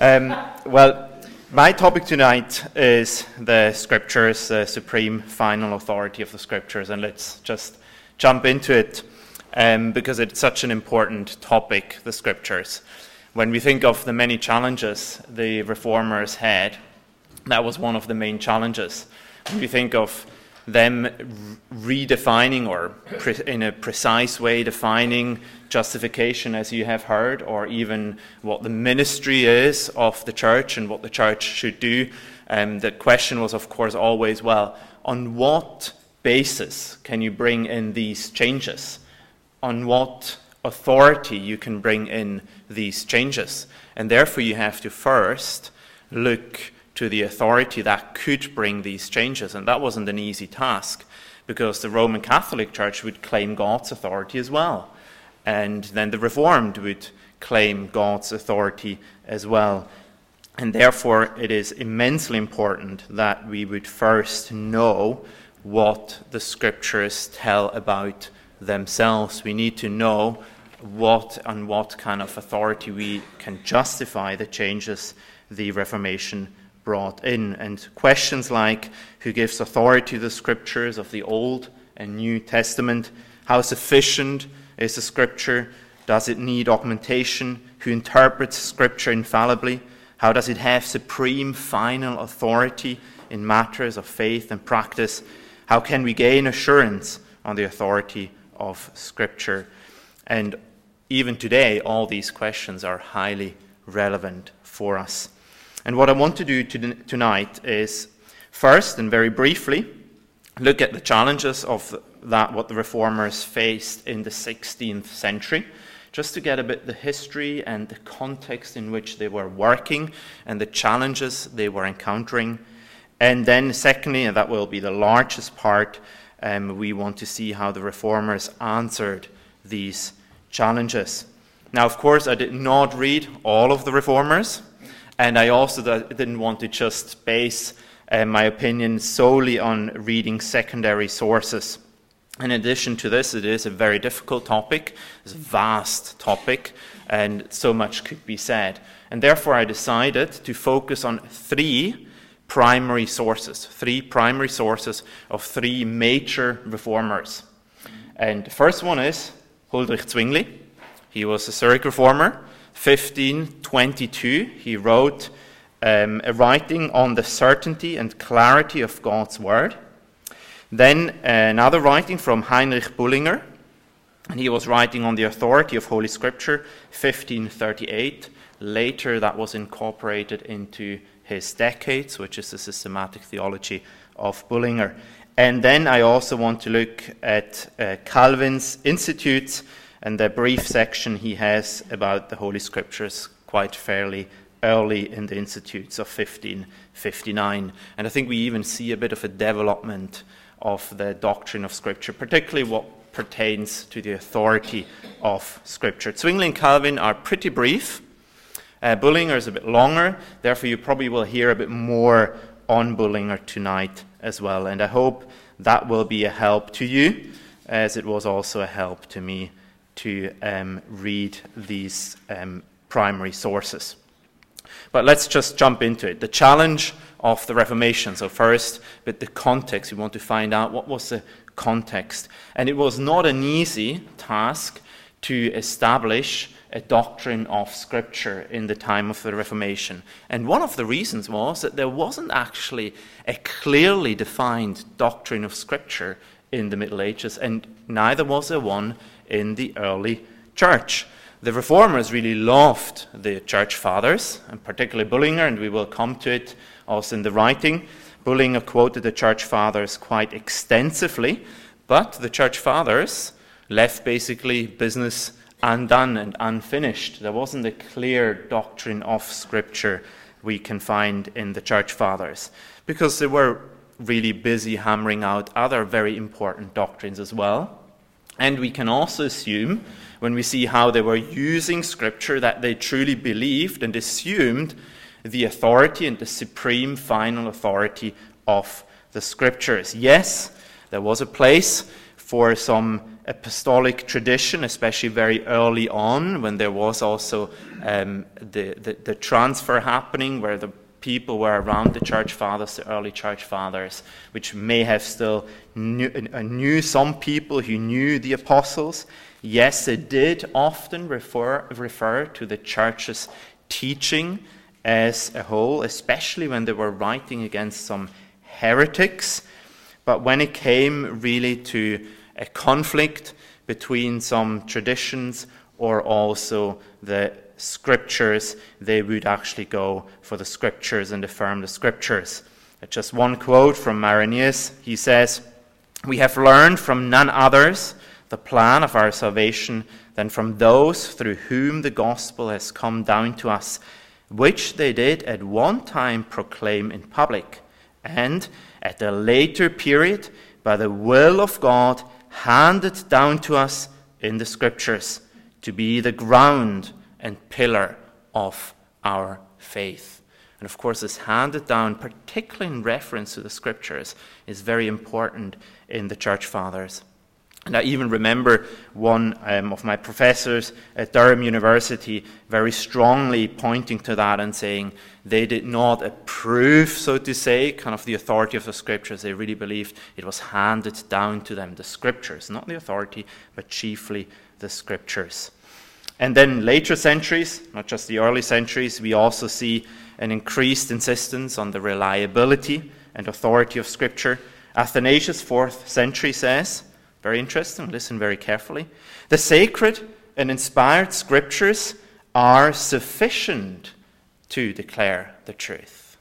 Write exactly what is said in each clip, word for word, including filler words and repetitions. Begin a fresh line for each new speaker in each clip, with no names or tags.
Um, well, my topic tonight is the Scriptures, the supreme final authority of the Scriptures, and let's just jump into it um, because it's such an important topic, the Scriptures. When we think of the many challenges the Reformers had, that was one of the main challenges. When we think of them redefining or pre- in a precise way defining justification, as you have heard, or even what the ministry is of the church and what the church should do, um, the question was, of course, always, well, on what basis can you bring in these changes? On what authority you can bring in these changes? And therefore you have to first look to the authority that could bring these changes. And that wasn't an easy task, because the Roman Catholic Church would claim God's authority as well. And then the Reformed would claim God's authority as well. And therefore it is immensely important that we would first know what the Scriptures tell about themselves. We need to know what on what kind of authority we can justify the changes the Reformation brought in. And questions like, who gives authority to the Scriptures of the Old and New Testament? How sufficient is the Scripture? Does it need augmentation? Who interprets Scripture infallibly? How does it have supreme final authority in matters of faith and practice? How can we gain assurance on the authority of Scripture? And even today, all these questions are highly relevant for us. And what I want to do to, tonight is, first and very briefly, look at the challenges of that, what the Reformers faced in the sixteenth century, just to get a bit the history and the context in which they were working and the challenges they were encountering. And then secondly, and that will be the largest part, um, we want to see how the Reformers answered these challenges. Now, of course, I did not read all of the Reformers, and I also didn't want to just base uh, my opinion solely on reading secondary sources. In addition to this, it is a very difficult topic, it's a vast topic, and so much could be said. And therefore I decided to focus on three primary sources, three primary sources of three major reformers. And the first one is Huldrych Zwingli. He was a Zurich reformer. fifteen twenty-two, he wrote um, a writing on the certainty and clarity of God's Word. Then uh, another writing from Heinrich Bullinger, and he was writing on the authority of Holy Scripture, fifteen thirty-eight. Later that was incorporated into his Decades, which is the systematic theology of Bullinger. And then I also want to look at uh, Calvin's Institutes, and the brief section he has about the Holy Scriptures quite fairly early in the Institutes of fifteen fifty-nine. And I think we even see a bit of a development of the doctrine of Scripture, particularly what pertains to the authority of Scripture. Zwingli and Calvin are pretty brief. Uh, Bullinger is a bit longer, therefore you probably will hear a bit more on Bullinger tonight as well. And I hope that will be a help to you, as it was also a help to me to um, read these um, primary sources. But let's just jump into it. The challenge of the Reformation. So first, with the context, we want to find out what was the context. And it was not an easy task to establish a doctrine of Scripture in the time of the Reformation. And one of the reasons was that there wasn't actually a clearly defined doctrine of Scripture in the Middle Ages, and neither was there one in the early church. The Reformers really loved the church fathers, and particularly Bullinger, and we will come to it also in the writing. Bullinger quoted the church fathers quite extensively, but the church fathers left basically business undone and unfinished. There wasn't a clear doctrine of Scripture we can find in the church fathers, because they were really busy hammering out other very important doctrines as well. And we can also assume, when we see how they were using Scripture, that they truly believed and assumed the authority and the supreme final authority of the Scriptures. Yes, there was a place for some apostolic tradition, especially very early on, when there was also um, the, the, the transfer happening, where the people were around the church fathers, the early church fathers, which may have still knew, uh, knew some people who knew the apostles. Yes, it did often refer, refer to the church's teaching as a whole, especially when they were writing against some heretics. But when it came really to a conflict between some traditions or also the scriptures, they would actually go for the scriptures and affirm the scriptures. Just one quote from Irenaeus. He says, "We have learned from none others the plan of our salvation than from those through whom the gospel has come down to us, which they did at one time proclaim in public, and at a later period, by the will of God, handed down to us in the scriptures, to be the ground and pillar of our faith." And of course, this handed down, particularly in reference to the scriptures, is very important in the church fathers. And I even remember one um, of my professors at Durham University very strongly pointing to that and saying they did not approve, so to say, kind of the authority of the scriptures. They really believed it was handed down to them, the scriptures, not the authority, but chiefly the scriptures. And then later centuries, not just the early centuries, we also see an increased insistence on the reliability and authority of scripture. Athanasius, fourth century, says, very interesting, listen very carefully, "The sacred and inspired scriptures are sufficient to declare the truth."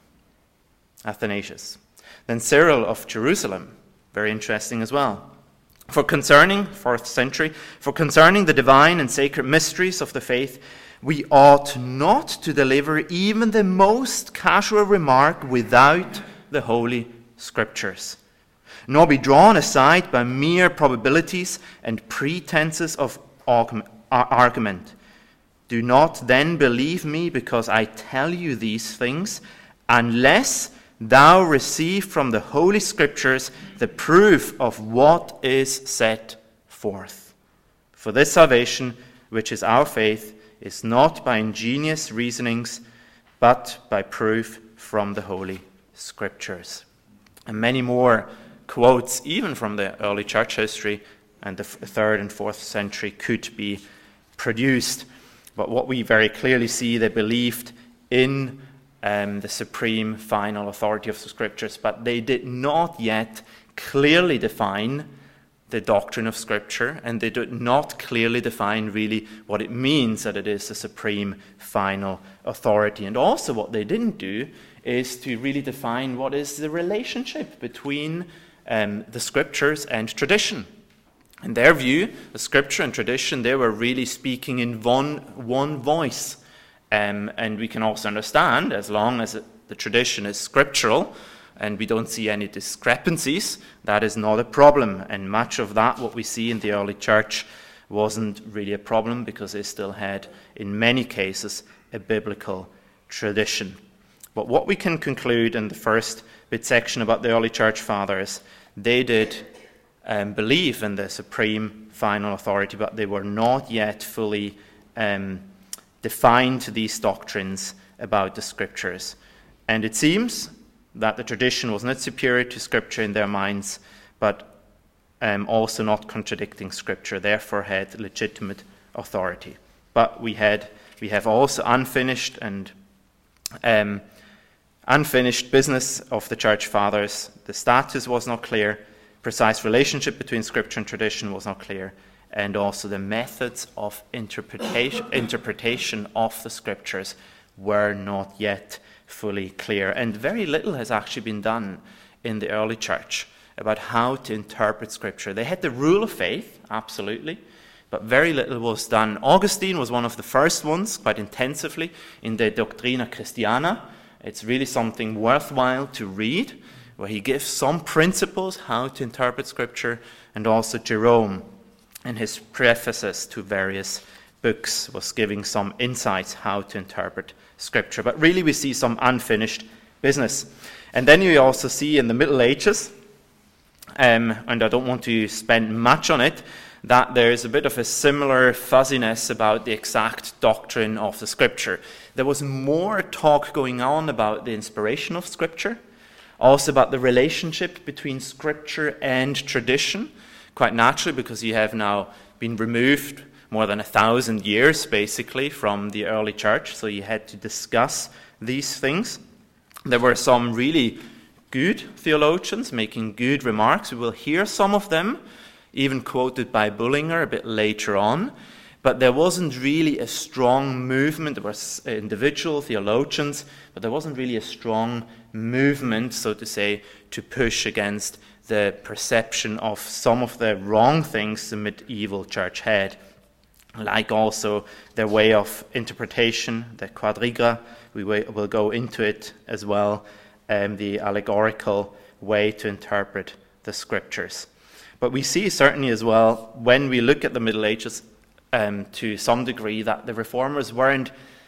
Athanasius. Then Cyril of Jerusalem, very interesting as well. For concerning, fourth century, for concerning the divine and sacred mysteries of the faith, we ought not to deliver even the most casual remark without the Holy Scriptures, nor be drawn aside by mere probabilities and pretenses of argument. Do not then believe me because I tell you these things, unless thou receive from the Holy Scriptures the proof of what is set forth. For this salvation, which is our faith, is not by ingenious reasonings, but by proof from the Holy Scriptures. And many more quotes, even from the early church history and the third and fourth century, could be produced. But what we very clearly see, they believed in um, the supreme final authority of the Scriptures, but they did not yet clearly define the doctrine of Scripture, and they did not clearly define really what it means that it is the supreme final authority. And also what they didn't do is to really define what is the relationship between um, the Scriptures and tradition. In their view, the Scripture and tradition, they were really speaking in one, one voice. Um, and we can also understand, as long as it, the tradition is scriptural and we don't see any discrepancies, that is not a problem. And much of that, what we see in the early church, wasn't really a problem because they still had, in many cases, a biblical tradition. But what we can conclude in the first bit section about the early church fathers, they did um, believe in the supreme final authority, but they were not yet fully um, defined these doctrines about the Scriptures. And it seems that the tradition was not superior to Scripture in their minds, but um, also not contradicting Scripture, therefore had legitimate authority. But we had we have also unfinished and um, unfinished business of the church fathers. The status was not clear, precise relationship between Scripture and tradition was not clear, and also the methods of interpretation, interpretation of the Scriptures were not yet fully clear. And very little has actually been done in the early church about how to interpret Scripture. They had the rule of faith, absolutely, but very little was done. Augustine was one of the first ones, quite intensively, in the Doctrina Christiana. It's really something worthwhile to read, where he gives some principles how to interpret Scripture, and also Jerome, in his prefaces to various books, was giving some insights how to interpret Scripture. But really we see some unfinished business. And then you also see in the Middle Ages, um, and I don't want to spend much on it, that there's a bit of a similar fuzziness about the exact doctrine of the Scripture. There was more talk going on about the inspiration of Scripture, also about the relationship between Scripture and tradition, quite naturally because you have now been removed more than a thousand years, basically, from the early church, so you had to discuss these things. There were some really good theologians making good remarks. We will hear some of them, even quoted by Bullinger a bit later on. But there wasn't really a strong movement. There were individual theologians, but there wasn't really a strong movement, so to say, to push against the perception of some of the wrong things the medieval church had, like also their way of interpretation, the quadriga. We will go into it as well, um, the allegorical way to interpret the Scriptures. But we see certainly as well, when we look at the Middle Ages, um, to some degree, that the Reformers weren't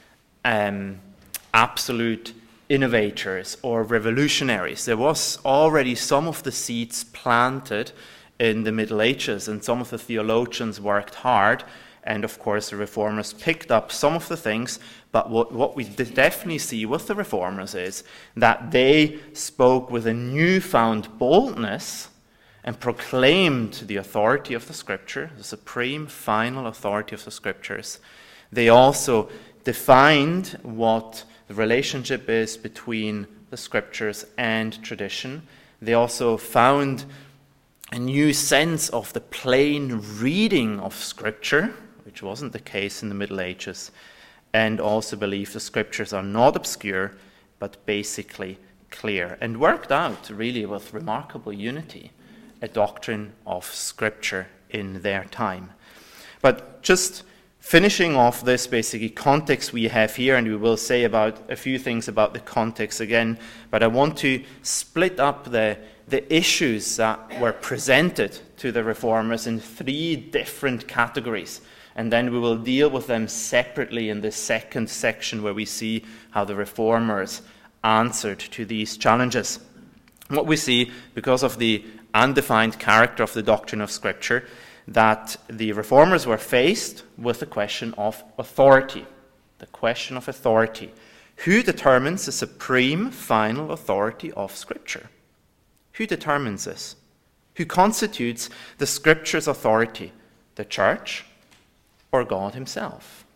um, absolute innovators or revolutionaries. There was already some of the seeds planted in the Middle Ages, and some of the theologians worked hard, and of course the Reformers picked up some of the things. But what, what we definitely see with the Reformers is that they spoke with a newfound boldness and proclaimed the authority of the Scripture, the supreme final authority of the Scriptures. They also defined what the relationship is between the Scriptures and tradition. They also found a new sense of the plain reading of Scripture, which wasn't the case in the Middle Ages, and also believed the Scriptures are not obscure, but basically clear, and worked out really with remarkable unity a doctrine of Scripture in their time. But just finishing off this basically context we have here, and we will say about a few things about the context again, but I want to split up the, the issues that were presented to the Reformers in three different categories, and then we will deal with them separately in the second section where we see how the Reformers answered to these challenges. What we see, because of the undefined character of the doctrine of Scripture, that the Reformers were faced with the question of authority. The question of authority. Who determines the supreme final authority of Scripture? Who determines this? Who constitutes the Scripture's authority? The Church or God Himself?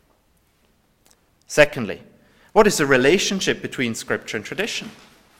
Secondly, what is the relationship between Scripture and tradition?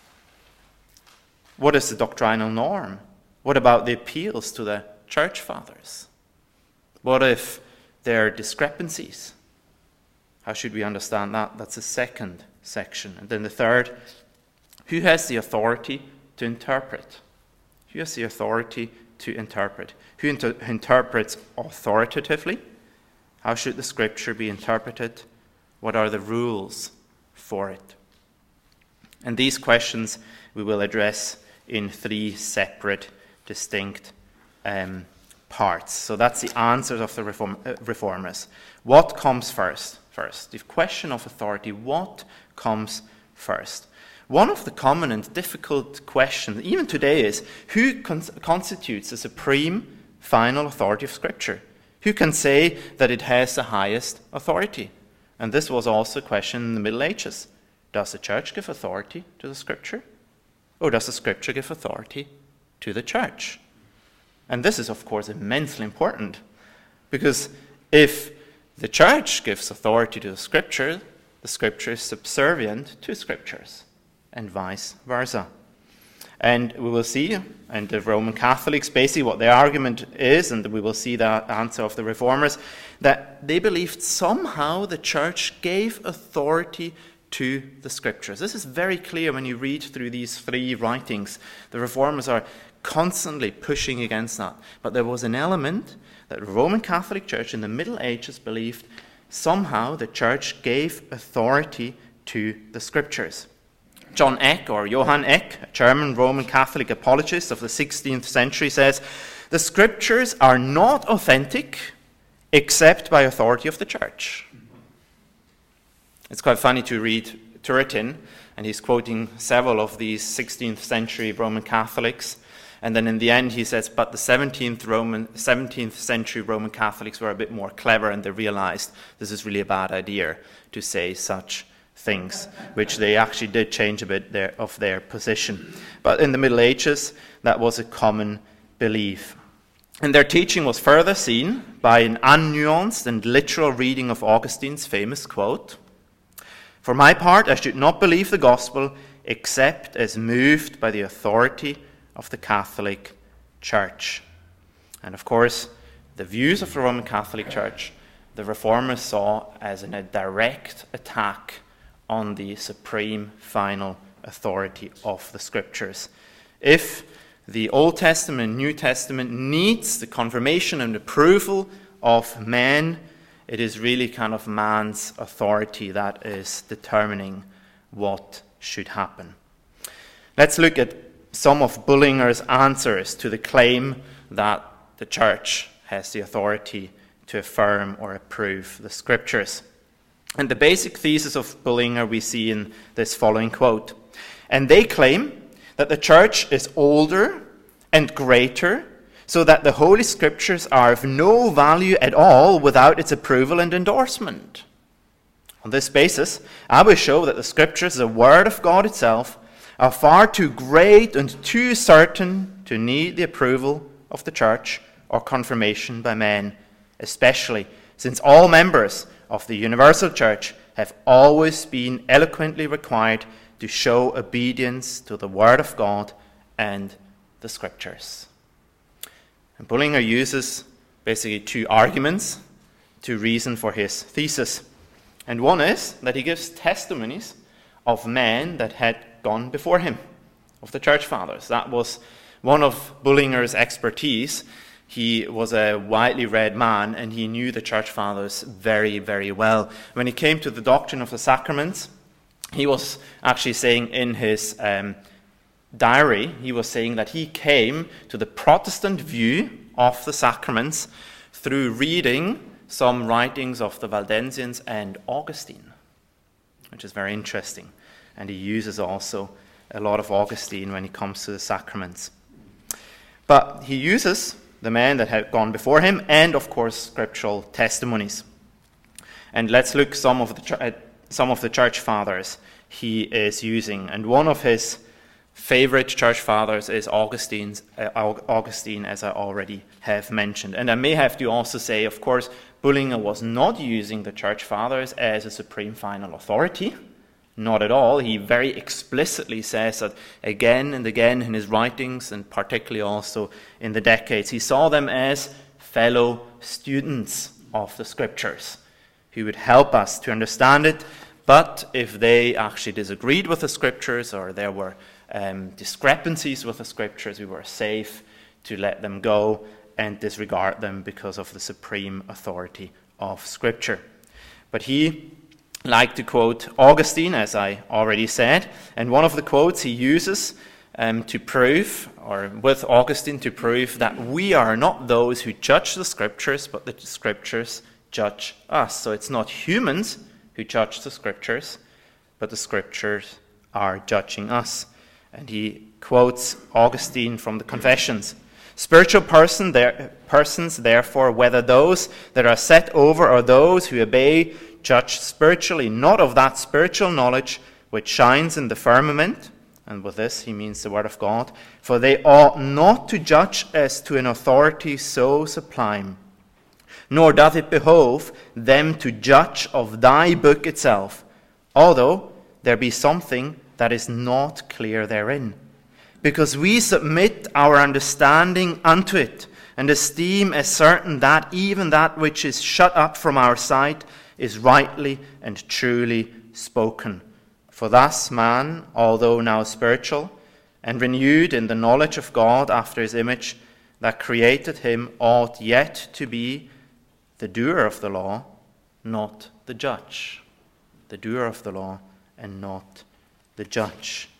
What is the doctrinal norm? What about the appeals to the church fathers? What if there are discrepancies? How should we understand that? That's the second section. And then the third, who has the authority to interpret? Who has the authority to interpret? Who inter- interprets authoritatively? How should the Scripture be interpreted? What are the rules for it? And these questions we will address in three separate, distinct um, parts. So that's the answers of the reform, uh, Reformers. What comes first? First, the question of authority. What comes first? One of the common and difficult questions, even today, is who con- constitutes the supreme final authority of Scripture? Who can say that it has the highest authority? And this was also a question in the Middle Ages. Does the Church give authority to the Scripture? Or does the Scripture give authority to the Church? And this is, of course, immensely important, because if the Church gives authority to the Scripture, the Scripture is subservient to Scriptures, and vice versa. And we will see, and the Roman Catholics, basically what their argument is, and we will see the answer of the Reformers, that they believed somehow the Church gave authority to the Scriptures. This is very clear when you read through these three writings. The Reformers are constantly pushing against that. But there was an element that the Roman Catholic Church in the Middle Ages believed somehow the Church gave authority to the Scriptures. John Eck, or Johann Eck, a German Roman Catholic apologist of the sixteenth century, says, "The Scriptures are not authentic except by authority of the Church." It's quite funny to read Turretin, and he's quoting several of these sixteenth century Roman Catholics, And then in the end he says, but the seventeenth Roman, seventeenth century Roman Catholics were a bit more clever, and they realized this is really a bad idea to say such things, which they actually did change a bit their, of their position. But in the Middle Ages, that was a common belief. And their teaching was further seen by an unnuanced and literal reading of Augustine's famous quote, "For my part, I should not believe the gospel except as moved by the authority of the Catholic Church." And of course, the views of the Roman Catholic Church, the Reformers saw as a direct attack on the supreme final authority of the Scriptures. If the Old Testament, New Testament needs the confirmation and approval of man, it is really kind of man's authority that is determining what should happen. Let's look at some of Bullinger's answers to the claim that the Church has the authority to affirm or approve the Scriptures. And the basic thesis of Bullinger we see in this following quote. "And they claim that the Church is older and greater, so that the Holy Scriptures are of no value at all without its approval and endorsement. On this basis, I will show that the Scriptures, the Word of God itself, are far too great and too certain to need the approval of the Church or confirmation by men, especially since all members of the universal Church have always been eloquently required to show obedience to the Word of God and the Scriptures." And Bullinger uses basically two arguments to reason for his thesis. And one is that he gives testimonies of men that had gone before him, of the Church Fathers. That was one of Bullinger's expertise. He was a widely read man, and he knew the Church Fathers very, very well. When he came to the doctrine of the sacraments, he was actually saying in his um, diary, he was saying that he came to the Protestant view of the sacraments through reading some writings of the Waldensians and Augustine, which is very interesting. And he uses also a lot of Augustine when it comes to the sacraments. But he uses the men that had gone before him, and of course scriptural testimonies. And let's look some of the at some of the church fathers he is using. And one of his favorite church fathers is Augustine's, uh, Augustine, as I already have mentioned. And I may have to also say, of course, Bullinger was not using the church fathers as a supreme final authority. Not at all. He very explicitly says that again and again in his writings, and particularly also in the Decades. He saw them as fellow students of the Scriptures who would help us to understand it. But if they actually disagreed with the Scriptures, or there were um, discrepancies with the Scriptures, we were safe to let them go and disregard them because of the supreme authority of Scripture. But he like to quote Augustine, as I already said, and one of the quotes he uses um, to prove, or with Augustine to prove, that we are not those who judge the Scriptures, but the Scriptures judge us. So it's not humans who judge the Scriptures, but the Scriptures are judging us. And he quotes Augustine from the Confessions. Spiritual person there, persons, therefore, whether those that are set over or those who obey, judge spiritually, not of that spiritual knowledge which shines in the firmament, and with this he means the Word of God, for they ought not to judge as to an authority so sublime, nor doth it behove them to judge of thy book itself, although there be something that is not clear therein, because we submit our understanding unto it, and esteem as certain that even that which is shut up from our sight is rightly and truly spoken. For thus man, although now spiritual, and renewed in the knowledge of God after his image that created him, ought yet to be the doer of the law, not the judge. The doer of the law and not the judge.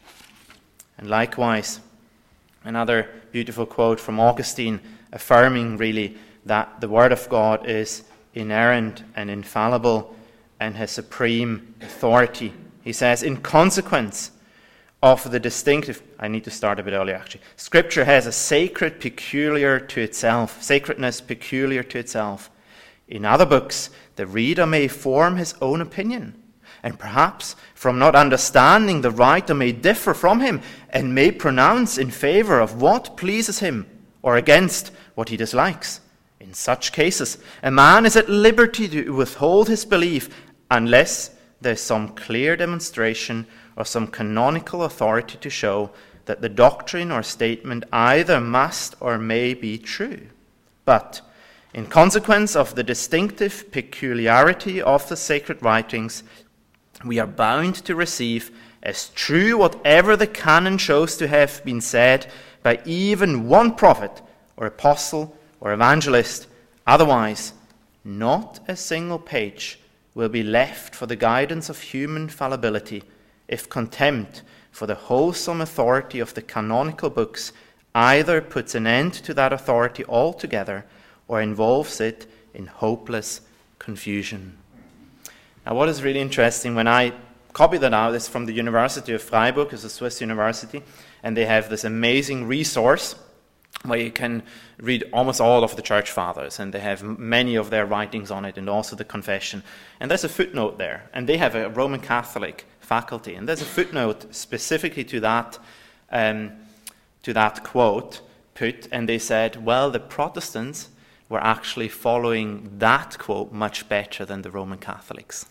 And likewise, another beautiful quote from Augustine, affirming really that the Word of God is inerrant and infallible and has supreme authority. He says, in consequence, of the distinctive, I need to start a bit earlier actually. Scripture has a sacred peculiar to itself, sacredness peculiar to itself. In other books, the reader may form his own opinion, and perhaps from not understanding the writer may differ from him, and may pronounce in favor of what pleases him, or against what he dislikes. In such cases, a man is at liberty to withhold his belief unless there is some clear demonstration or some canonical authority to show that the doctrine or statement either must or may be true. But, in consequence of the distinctive peculiarity of the sacred writings, we are bound to receive as true whatever the canon shows to have been said by even one prophet or apostle or evangelist. Otherwise, not a single page will be left for the guidance of human fallibility if contempt for the wholesome authority of the canonical books either puts an end to that authority altogether or involves it in hopeless confusion. Now, what is really interesting, when I copy that out, is from the University of Freiburg, it's a Swiss university, and they have this amazing resource where you can read almost all of the church fathers, and they have many of their writings on it, and also the confession. And there's a footnote there, and they have a Roman Catholic faculty, and there's a footnote specifically to that, um, to that quote put, and they said, well, the Protestants were actually following that quote much better than the Roman Catholics.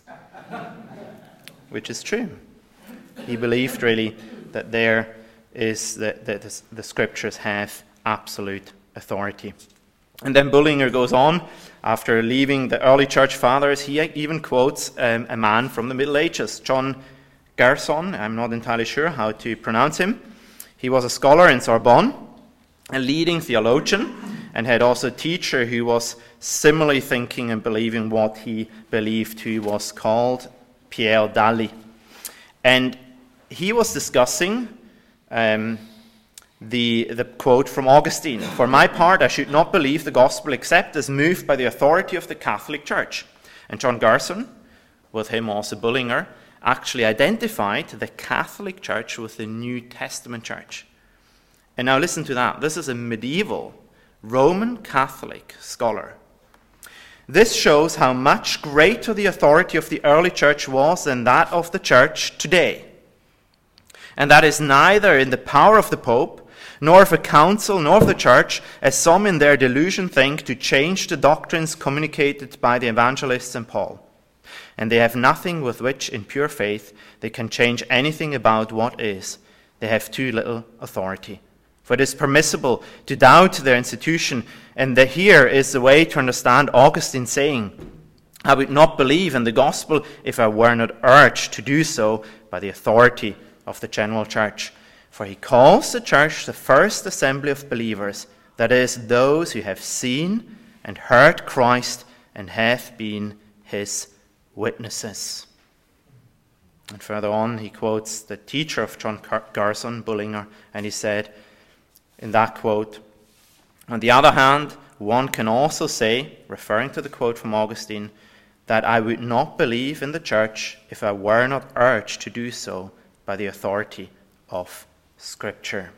Which is true. He believed really that there is the, the, the, the scriptures have absolute authority. And then Bullinger goes on, after leaving the early church fathers, he even quotes um, a man from the Middle Ages, John Gerson. I'm not entirely sure how to pronounce him. He was a scholar in Sorbonne, a leading theologian, and had also a teacher who was similarly thinking and believing what he believed, who was called Pierre Daly. And he was discussing um, the, the quote from Augustine, "For my part, I should not believe the gospel except as moved by the authority of the Catholic Church." And John Gerson, with him also Bullinger, actually identified the Catholic Church with the New Testament Church. And now listen to that. This is a medieval Roman Catholic scholar. This shows how much greater the authority of the early church was than that of the church today. And that is neither in the power of the Pope, nor of a council, nor of the church, as some in their delusion think, to change the doctrines communicated by the evangelists and Paul. And they have nothing with which, in pure faith, they can change anything about what is. They have too little authority. For it is permissible to doubt their institution, and that here is the way to understand Augustine saying, "I would not believe in the gospel if I were not urged to do so by the authority of the general church." For he calls the church the first assembly of believers, that is, those who have seen and heard Christ and have been his witnesses. And further on, he quotes the teacher of John Gerson, Bullinger, and he said, in that quote, "On the other hand, one can also say," referring to the quote from Augustine, "that I would not believe in the church if I were not urged to do so by the authority of Scripture."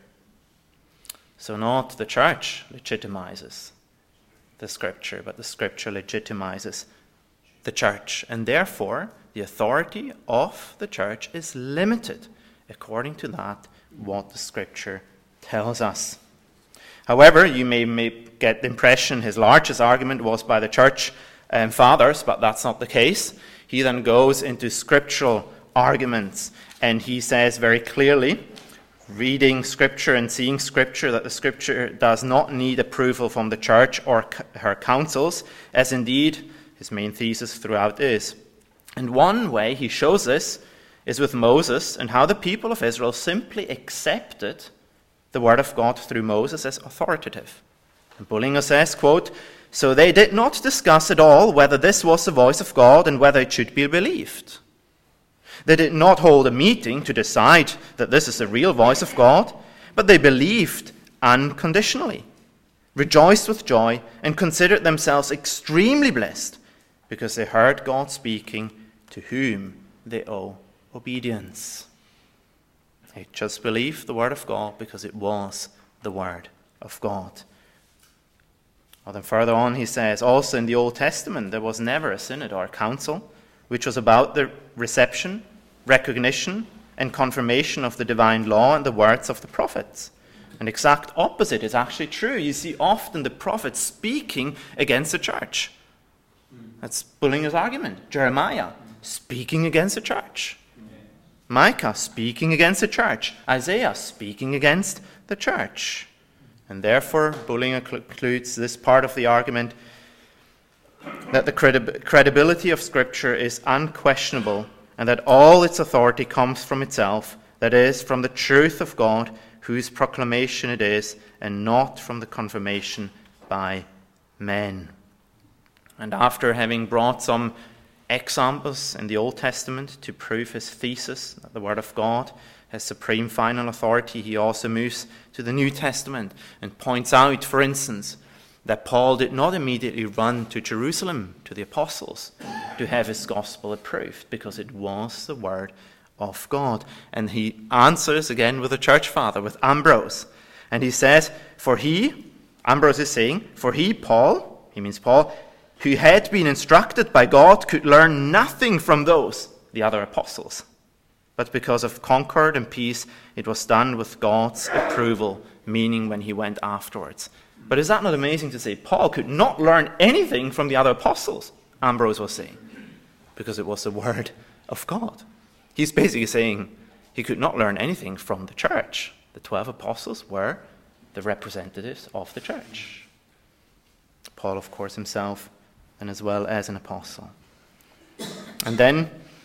So not the church legitimizes the Scripture, but the Scripture legitimizes the church. And therefore, the authority of the church is limited according to that what the Scripture tells us. However, you may, may get the impression his largest argument was by the church um, fathers, but that's not the case. He then goes into scriptural arguments, and he says very clearly, reading Scripture and seeing Scripture, that the Scripture does not need approval from the church or her councils, as indeed his main thesis throughout is. And one way he shows this is with Moses and how the people of Israel simply accepted the word of God through Moses as authoritative. And Bullinger says, quote, "So they did not discuss at all whether this was the voice of God and whether it should be believed. They did not hold a meeting to decide that this is the real voice of God, but they believed unconditionally, rejoiced with joy, and considered themselves extremely blessed because they heard God speaking to whom they owe obedience." He just believed the word of God because it was the word of God. Well, then further on he says, also in the Old Testament there was never a synod or a council which was about the reception, recognition, and confirmation of the divine law and the words of the prophets. An exact opposite is actually true. You see often the prophets speaking against the church. That's Bullinger's argument. Jeremiah speaking against the church. Micah speaking against the church. Isaiah speaking against the church. And therefore, Bullinger concludes this part of the argument that the credi- credibility of Scripture is unquestionable and that all its authority comes from itself, that is, from the truth of God, whose proclamation it is, and not from the confirmation by men. And after having brought some examples in the Old Testament to prove his thesis that the Word of God has supreme final authority, he also moves to the New Testament and points out, for instance, that Paul did not immediately run to Jerusalem, to the apostles, to have his gospel approved, because it was the Word of God. And he answers again with a church father, with Ambrose. And he says, for he, Ambrose is saying, for he, Paul, he means Paul, who had been instructed by God, could learn nothing from those, the other apostles. But because of concord and peace, it was done with God's approval, meaning when he went afterwards. But is that not amazing to say? Paul could not learn anything from the other apostles, Ambrose was saying, because it was the word of God. He's basically saying he could not learn anything from the church. The twelve apostles were the representatives of the church. Paul, of course, himself, and as well as an apostle. And then,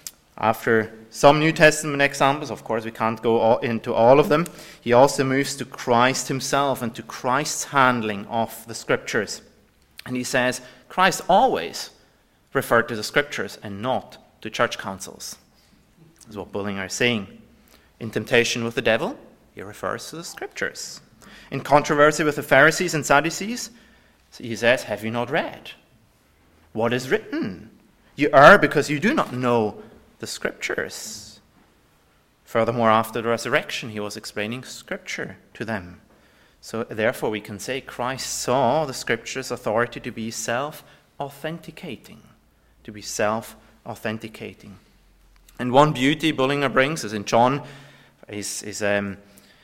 after some New Testament examples, of course we can't go all into all of them, he also moves to Christ himself and to Christ's handling of the Scriptures. And he says, Christ always referred to the Scriptures and not to church councils. This is what Bullinger is saying. In temptation with the devil, he refers to the Scriptures. In controversy with the Pharisees and Sadducees, he says, have you not read what is written? You err because you do not know the Scriptures. Furthermore, after the resurrection, he was explaining Scripture to them. So therefore we can say Christ saw the Scriptures' authority to be self-authenticating. To be self-authenticating. And one beauty Bullinger brings is in John, is, is, um,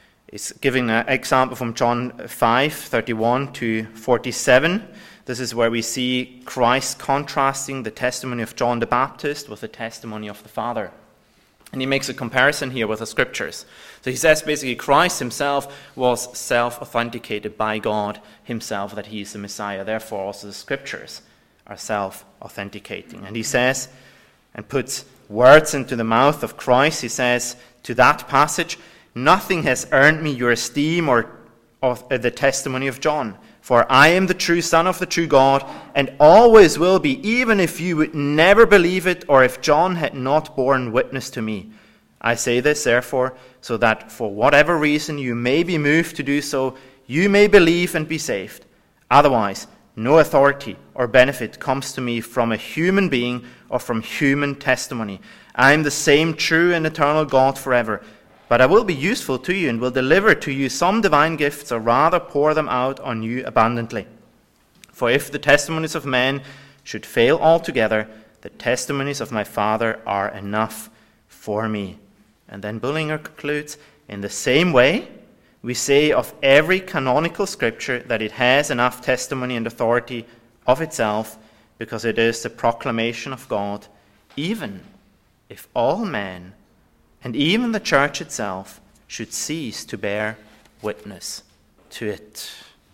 is giving an example from John five, thirty-one to forty-seven. This is where we see Christ contrasting the testimony of John the Baptist with the testimony of the Father. And he makes a comparison here with the Scriptures. So he says basically Christ himself was self-authenticated by God himself that he is the Messiah. Therefore also the Scriptures are self-authenticating. And he says, and puts words into the mouth of Christ, he says to that passage, nothing has earned me your esteem or of the testimony of John. For I am the true Son of the true God, and always will be, even if you would never believe it, or if John had not borne witness to me. I say this, therefore, so that for whatever reason you may be moved to do so, you may believe and be saved. Otherwise, no authority or benefit comes to me from a human being or from human testimony. I am the same true and eternal God forever. But I will be useful to you and will deliver to you some divine gifts, or rather pour them out on you abundantly. For if the testimonies of men should fail altogether, the testimonies of my Father are enough for me. And then Bullinger concludes, in the same way, we say of every canonical scripture that it has enough testimony and authority of itself, because it is the proclamation of God, even if all men and even the church itself should cease to bear witness to it.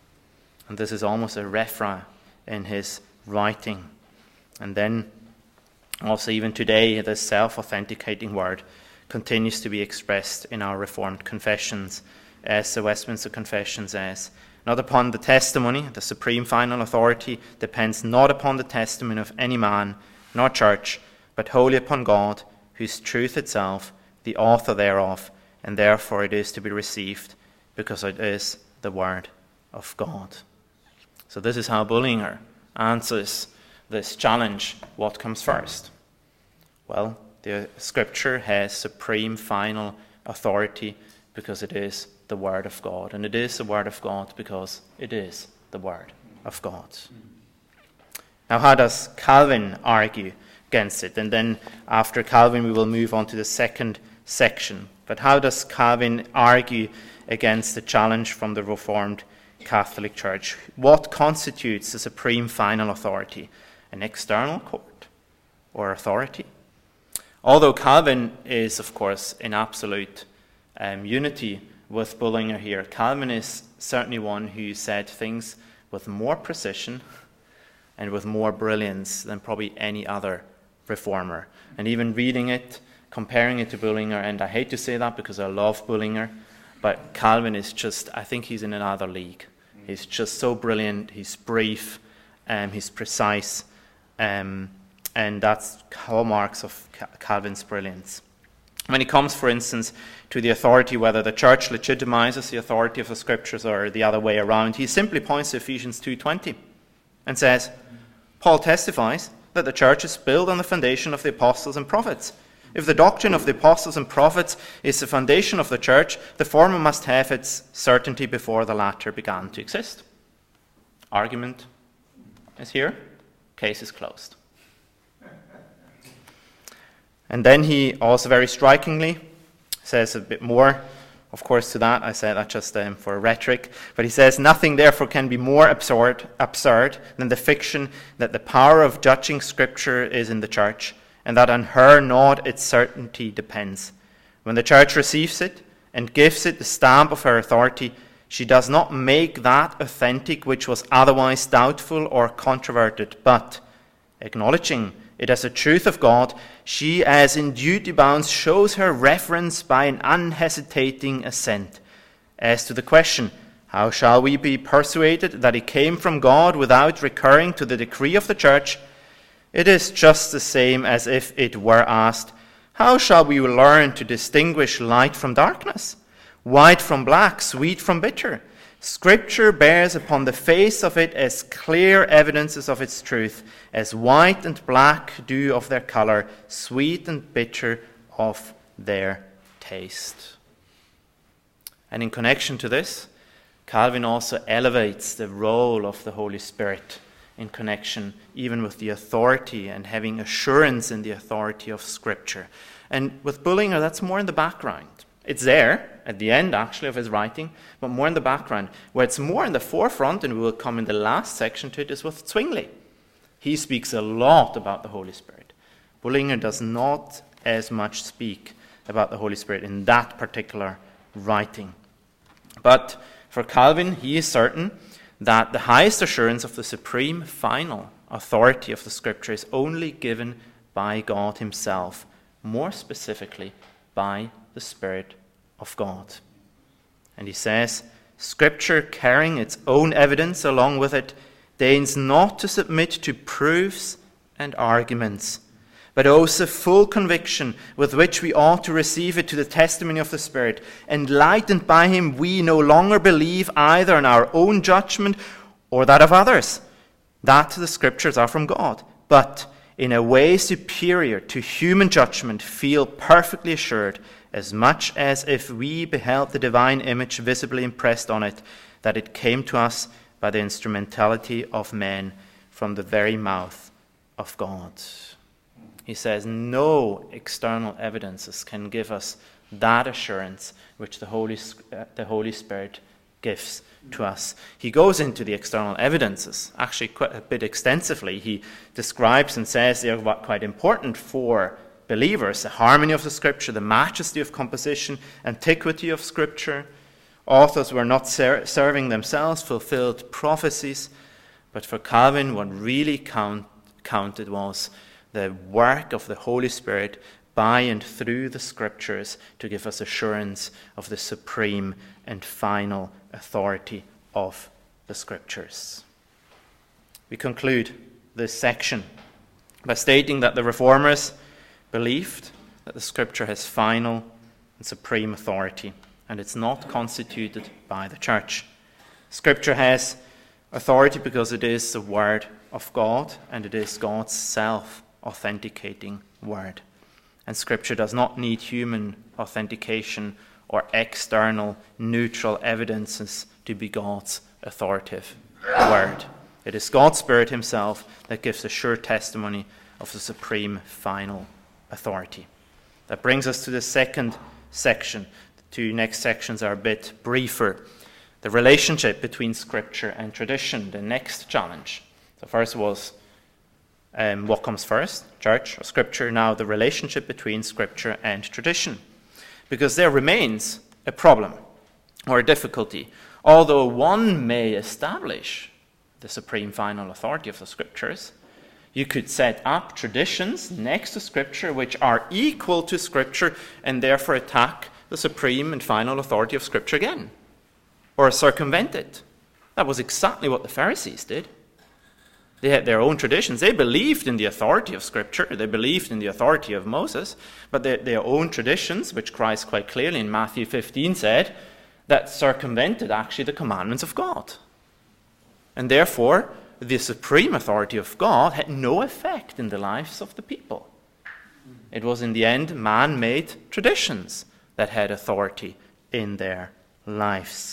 And this is almost a refrain in his writing. And then also even today, this self-authenticating word continues to be expressed in our Reformed confessions, as the Westminster Confession says, not upon the testimony, the supreme final authority depends not upon the testimony of any man, nor church, but wholly upon God, whose truth itself, the author thereof, and therefore it is to be received, because it is the word of God. So this is how Bullinger answers this challenge. What comes first? Well, the Scripture has supreme final authority because it is the Word of God. And it is the Word of God because it is the Word of God. Now, how does Calvin argue against it? And then after Calvin, we will move on to the second section. But how does Calvin argue against the challenge from the Reformed Catholic Church? What constitutes the supreme final authority? An external court or authority? Although Calvin is, of course, in absolute um, unity with Bullinger here, Calvin is certainly one who said things with more precision and with more brilliance than probably any other reformer. And even reading it, comparing it to Bullinger, and I hate to say that because I love Bullinger, but Calvin is just, I think he's in another league. He's just so brilliant, he's brief, um, he's precise, um, and that's hallmarks of Calvin's brilliance. When it comes, for instance, to the authority, whether the church legitimizes the authority of the scriptures or the other way around, he simply points to Ephesians two twenty and says, Paul testifies that the church is built on the foundation of the apostles and prophets. If the doctrine of the apostles and prophets is the foundation of the church, the former must have its certainty before the latter began to exist. Argument is here. Case is closed. And then he also very strikingly says a bit more, of course, to that. I said that just um, for rhetoric. But he says, nothing therefore can be more absurd, absurd than the fiction that the power of judging Scripture is in the church, and that on her not its certainty depends. When the church receives it and gives it the stamp of her authority, she does not make that authentic which was otherwise doubtful or controverted, but, acknowledging it as a truth of God, she, as in duty bounds, shows her reverence by an unhesitating assent. As to the question, how shall we be persuaded that it came from God without recurring to the decree of the church? It is just the same as if it were asked, how shall we learn to distinguish light from darkness, white from black, sweet from bitter? Scripture bears upon the face of it as clear evidences of its truth, as white and black do of their color, sweet and bitter of their taste. And in connection to this, Calvin also elevates the role of the Holy Spirit in connection even with the authority and having assurance in the authority of Scripture. And with Bullinger, that's more in the background. It's there at the end, actually, of his writing, but more in the background. Where it's more in the forefront, and we will come in the last section to it, is with Zwingli. He speaks a lot about the Holy Spirit. Bullinger does not as much speak about the Holy Spirit in that particular writing. But for Calvin, he is certain that the highest assurance of the supreme final authority of the Scripture is only given by God himself, more specifically by the Spirit of God. And he says, Scripture, carrying its own evidence along with it, deigns not to submit to proofs and arguments, but owes a full conviction with which we ought to receive it to the testimony of the Spirit. Enlightened by him, we no longer believe either in our own judgment or that of others, that the Scriptures are from God, but in a way superior to human judgment, feel perfectly assured, as much as if we beheld the divine image visibly impressed on it, that it came to us by the instrumentality of men from the very mouth of God. He says no external evidences can give us that assurance which the Holy, uh, the Holy Spirit gives to us. He goes into the external evidences, actually quite a bit extensively. He describes and says they are quite important for believers: the harmony of the Scripture, the majesty of composition, antiquity of Scripture. Authors were not ser- serving themselves, fulfilled prophecies. But for Calvin, what really count, counted was the work of the Holy Spirit by and through the Scriptures to give us assurance of the supreme and final authority of the Scriptures. We conclude this section by stating that the Reformers believed that the Scripture has final and supreme authority, and it's not constituted by the Church. Scripture has authority because it is the Word of God, and it is God's self-authenticating Word. and Scripture does not need human authentication or external neutral evidences to be God's authoritative word. It is God's Spirit himself that gives a sure testimony of the supreme final authority. That brings us to the second section. The two next sections are a bit briefer. The relationship between Scripture and tradition, the next challenge. The first was um, what comes first, church or Scripture. Now the relationship between Scripture and tradition. Because there remains a problem or a difficulty. Although one may establish the supreme final authority of the Scriptures, you could set up traditions next to Scripture which are equal to Scripture and therefore attack the supreme and final authority of Scripture again, or circumvent it. That was exactly what the Pharisees did. They had their own traditions. They believed in the authority of Scripture. They believed in the authority of Moses, but their, their own traditions, which Christ quite clearly in Matthew fifteen said, that circumvented actually the commandments of God. And therefore, the supreme authority of God had no effect in the lives of the people. It was in the end man-made traditions that had authority in their lives.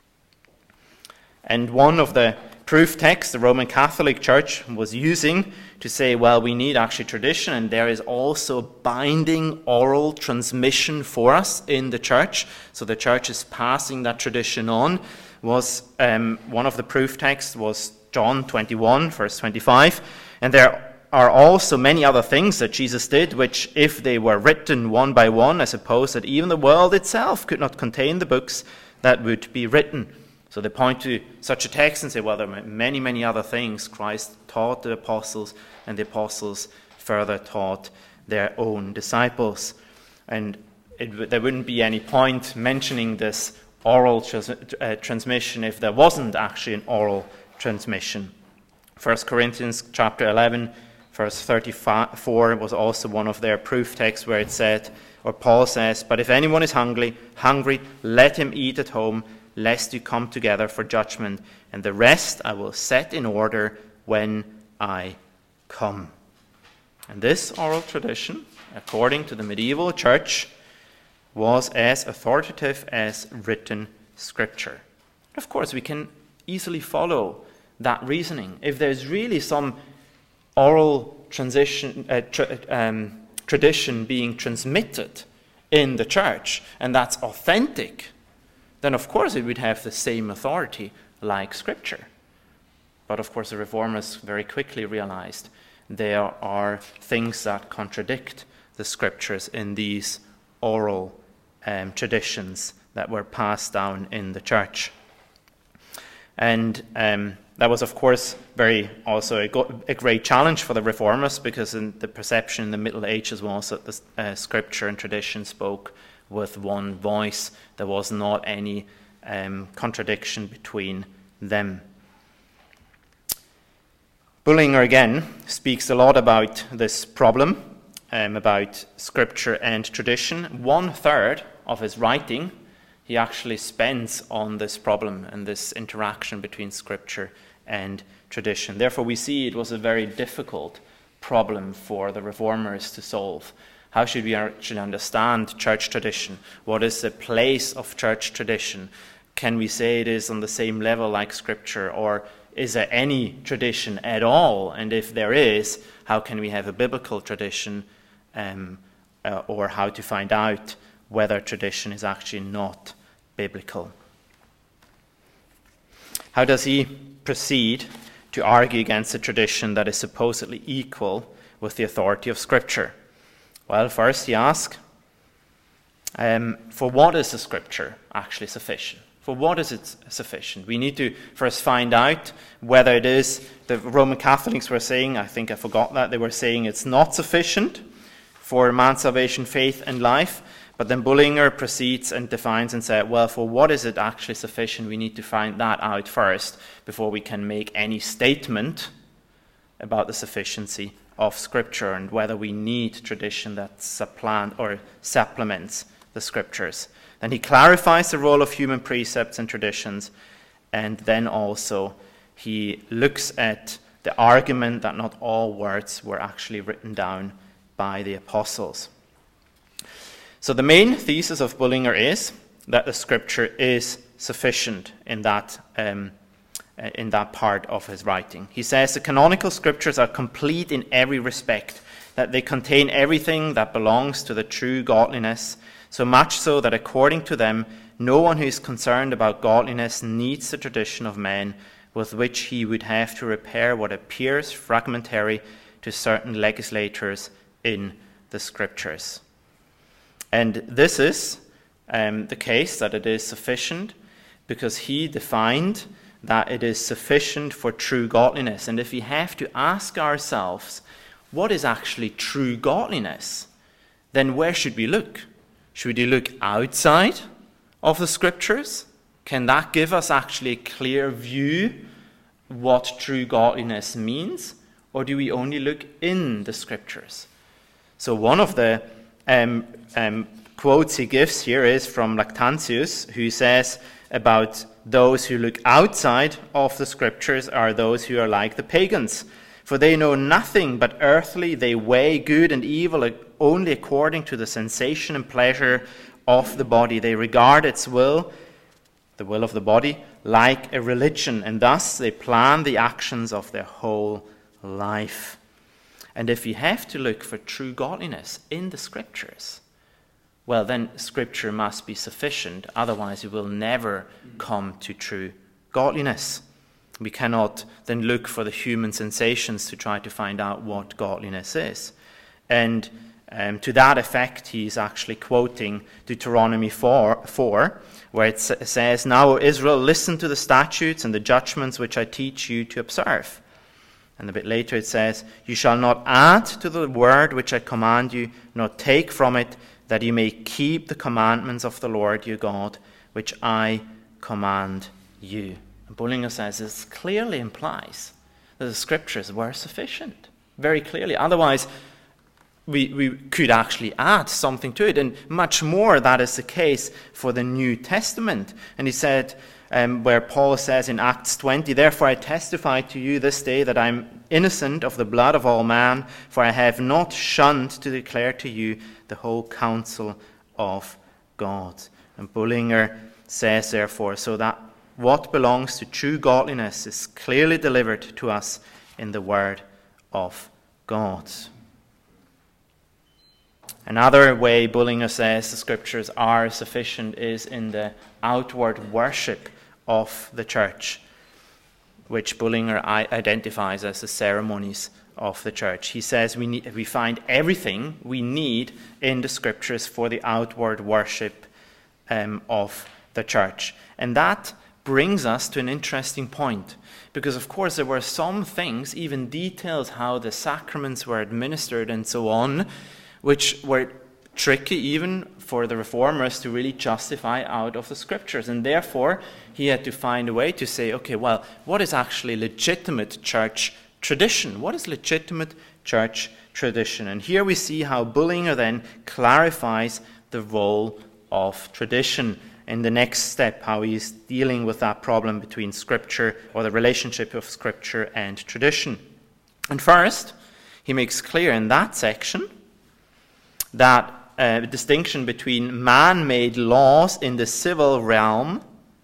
And one of the proof texts the Roman Catholic Church was using to say, well, we need actually tradition, and there is also binding oral transmission for us in the church. So the church is passing that tradition on. Was um, one of the proof texts was John twenty-one, verse twenty-five. And there are also many other things that Jesus did, which if they were written one by one, I suppose that even the world itself could not contain the books that would be written. So they point to such a text and say, well, there are many, many other things Christ taught the apostles, and the apostles further taught their own disciples. And it, there wouldn't be any point mentioning this oral trans- uh, transmission if there wasn't actually an oral transmission. First Corinthians chapter eleven, verse thirty-four was also one of their proof texts where it said, or Paul says, but if anyone is hungry, hungry, let him eat at home, lest you come together for judgment, and the rest I will set in order when I come. And this oral tradition, according to the medieval church, was as authoritative as written Scripture. Of course, we can easily follow that reasoning. If there's really some oral transition, uh, tra- um, tradition being transmitted in the church, and that's authentic, then of course it would have the same authority like Scripture. But of course the Reformers very quickly realized there are things that contradict the Scriptures in these oral um, traditions that were passed down in the church. And um, that was of course very also a, go- a great challenge for the Reformers, because in the perception in the Middle Ages was that the uh, Scripture and tradition spoke with one voice. There was not any um, contradiction between them. Bullinger again speaks a lot about this problem, um, about Scripture and tradition. One third of his writing he actually spends on this problem and this interaction between Scripture and tradition. Therefore we see it was a very difficult problem for the Reformers to solve. How should we actually understand church tradition? What is the place of church tradition? Can we say it is on the same level like Scripture, or is there any tradition at all? And if there is, how can we have a biblical tradition, um, uh, or how to find out whether tradition is actually not biblical? How does he proceed to argue against a tradition that is supposedly equal with the authority of Scripture? Well, first he asks, um, for what is the Scripture actually sufficient? For what is it sufficient? We need to first find out whether it is, the Roman Catholics were saying, I think I forgot that, they were saying it's not sufficient for man's salvation, faith, and life. But then Bullinger proceeds and defines and says, well, for what is it actually sufficient? We need to find that out first before we can make any statement about the sufficiency of Scripture and whether we need tradition that supplant or supplements the Scriptures. Then he clarifies the role of human precepts and traditions, and then also he looks at the argument that not all words were actually written down by the apostles. So the main thesis of Bullinger is that the Scripture is sufficient in that um, in that part of his writing. He says the canonical Scriptures are complete in every respect, that they contain everything that belongs to the true godliness, so much so that according to them, no one who is concerned about godliness needs the tradition of men with which he would have to repair what appears fragmentary to certain legislators in the Scriptures. And this is um, the case, that it is sufficient, because he defined that it is sufficient for true godliness. And if we have to ask ourselves, what is actually true godliness? Then where should we look? Should we look outside of the Scriptures? Can that give us actually a clear view what true godliness means? Or do we only look in the Scriptures? So one of the um, um, quotes he gives here is from Lactantius, who says about those who look outside of the Scriptures are those who are like the pagans. For they know nothing but earthly, they weigh good and evil only according to the sensation and pleasure of the body. They regard its will, the will of the body, like a religion, and thus they plan the actions of their whole life. And if you have to look for true godliness in the Scriptures, well, then Scripture must be sufficient, otherwise you will never come to true godliness. We cannot then look for the human sensations to try to find out what godliness is. And um, to that effect, he is actually quoting Deuteronomy four, four, where it says, "Now, O Israel, listen to the statutes and the judgments which I teach you to observe." And a bit later it says, "You shall not add to the word which I command you, nor take from it, that you may keep the commandments of the Lord your God, which I command you." And Bullinger says this clearly implies that the Scriptures were sufficient, very clearly. Otherwise, we, we could actually add something to it, and much more that is the case for the New Testament. And he said, um, where Paul says in Acts twenty, "Therefore I testify to you this day that I am innocent of the blood of all man, for I have not shunned to declare to you the whole counsel of God." And Bullinger says, therefore, so that what belongs to true godliness is clearly delivered to us in the Word of God. Another way Bullinger says the Scriptures are sufficient is in the outward worship of the church, which Bullinger identifies as the ceremonies of the church. He says we need, we find everything we need in the Scriptures for the outward worship um, of the church. And that brings us to an interesting point, because of course there were some things, even details how the sacraments were administered and so on, which were tricky even for the reformers to really justify out of the Scriptures. And therefore he had to find a way to say, okay, well, what is actually legitimate church tradition? What is legitimate church tradition? And here we see how Bullinger then clarifies the role of tradition in the next step, how he is dealing with that problem between Scripture, or the relationship of Scripture and tradition. And first, he makes clear in that section that uh, distinction between man-made laws in the civil realm,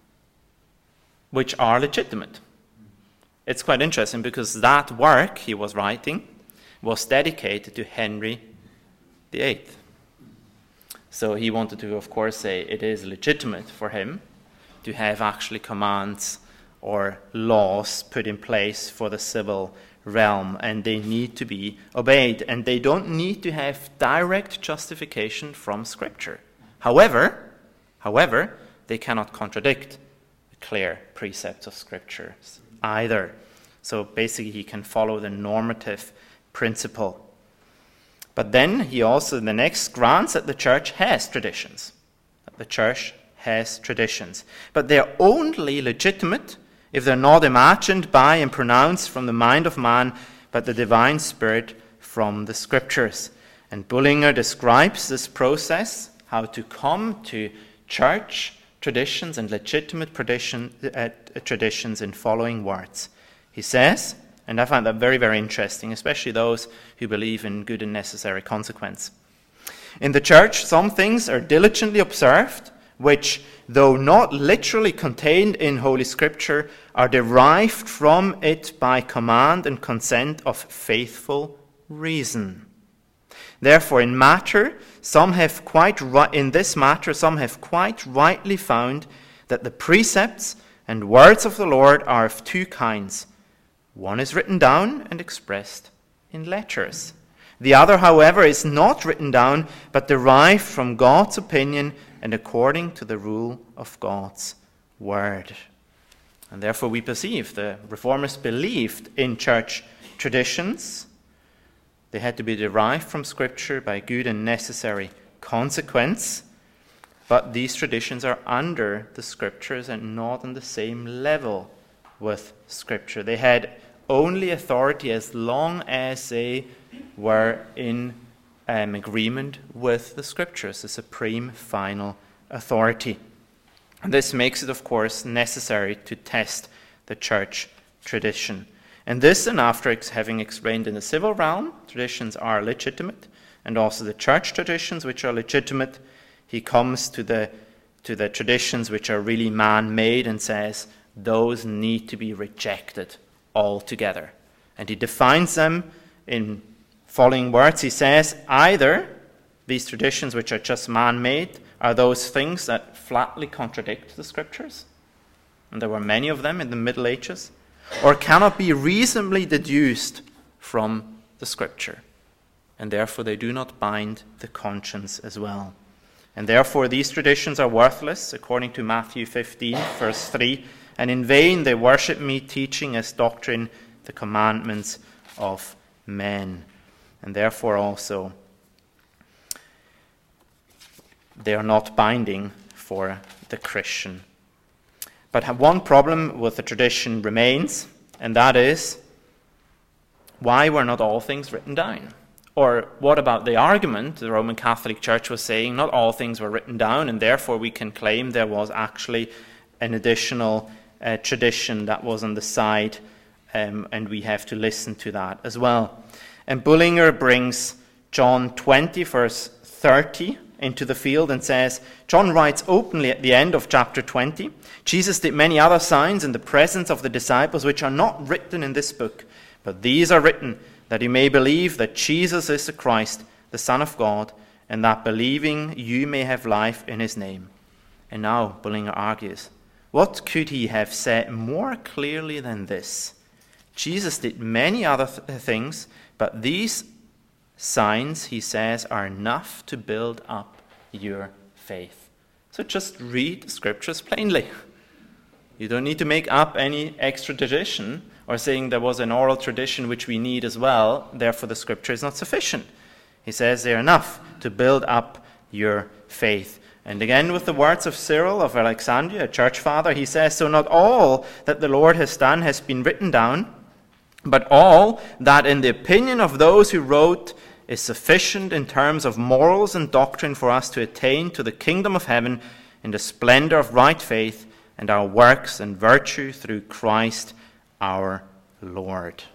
which are legitimate. It's quite interesting because that work he was writing was dedicated to Henry the Eighth. So he wanted to, of course, say it is legitimate for him to have actually commands or laws put in place for the civil realm, and they need to be obeyed, and they don't need to have direct justification from Scripture. However, however, they cannot contradict the clear precepts of Scripture either. So basically he can follow the normative principle. But then he also, in the next, grants that the church has traditions. That the church has traditions. But they're only legitimate if they're not imagined by and pronounced from the mind of man, but the divine Spirit from the Scriptures. And Bullinger describes this process, how to come to church traditions and legitimate tradition, uh, traditions in following words. He says, and I find that very, very interesting, especially those who believe in good and necessary consequence. In the church, some things are diligently observed, which, though not literally contained in Holy Scripture, are derived from it by command and consent of faithful reason. Therefore, in matter, some have quite ri- in this matter, some have quite rightly found that the precepts and words of the Lord are of two kinds. One is written down and expressed in letters. The other, however, is not written down, but derived from God's opinion and according to the rule of God's word. And therefore we perceive the Reformers believed in church traditions. They had to be derived from Scripture by good and necessary consequence. But these traditions are under the Scriptures and not on the same level with Scripture. They had only authority as long as they were in um, agreement with the Scriptures, the supreme final authority. And this makes it, of course, necessary to test the church tradition. And this, and after ex- having explained in the civil realm, traditions are legitimate, and also the church traditions which are legitimate, he comes to the to the traditions which are really man-made and says those need to be rejected altogether. And he defines them in following words. He says either these traditions which are just man-made are those things that flatly contradict the Scriptures, and there were many of them in the Middle Ages, or cannot be reasonably deduced from the Scripture, and therefore they do not bind the conscience as well. And therefore these traditions are worthless, according to Matthew fifteen, verse three, and in vain they worship me, teaching as doctrine the commandments of men. And therefore also they are not binding for the Christian. But one problem with the tradition remains, and that is, why were not all things written down? Or what about the argument the Roman Catholic Church was saying, not all things were written down, and therefore we can claim there was actually an additional uh, tradition that was on the side, um, and we have to listen to that as well. And Bullinger brings John twenty, verse thirty, into the field and says, John writes openly at the end of chapter twenty, Jesus did many other signs in the presence of the disciples which are not written in this book, but these are written that you may believe that Jesus is the Christ, the Son of God, and that believing you may have life in his name. And now Bullinger argues, what could he have said more clearly than this? Jesus did many other th- things, but these signs, he says, are enough to build up your faith. So just read the Scriptures plainly. You don't need to make up any extra tradition or saying there was an oral tradition which we need as well, therefore the Scripture is not sufficient. He says they are enough to build up your faith. And again, with the words of Cyril of Alexandria, a church father, he says, so not all that the Lord has done has been written down, but all that in the opinion of those who wrote is sufficient in terms of morals and doctrine for us to attain to the kingdom of heaven in the splendor of right faith and our works and virtue through Christ our Lord.